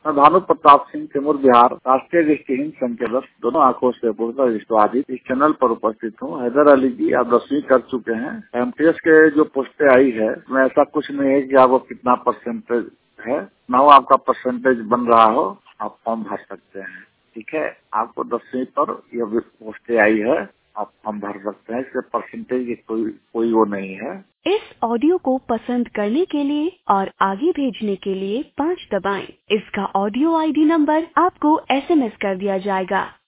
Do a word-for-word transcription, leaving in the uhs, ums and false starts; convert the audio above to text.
मैं भानु प्रताप सिंह तिमुर बिहार राष्ट्रीय दृष्टिहीन संघ के सदस्य दोनों आंखों से पूर्णतः दृष्टिबाधित इस चैनल पर उपस्थित हूँ। हैदर अली जी आप दसवीं कर चुके हैं। एमटीएस के जो पोस्टें आई है उसमें ऐसा कुछ नहीं है कि आपको कितना परसेंटेज है, ना हो आपका परसेंटेज बन रहा हो, आप फॉर्म भर सकते हैं। ठीक है, आपको दसवीं पर यह पोस्टें आई है, आप फॉर्म भर सकते हैं। इससे परसेंटेज की कोई कोई वो नहीं है। इस ऑडियो को पसंद करने के लिए और आगे भेजने के लिए पाँच दबाएं। इसका ऑडियो आईडी नंबर आपको एसएमएस कर दिया जाएगा।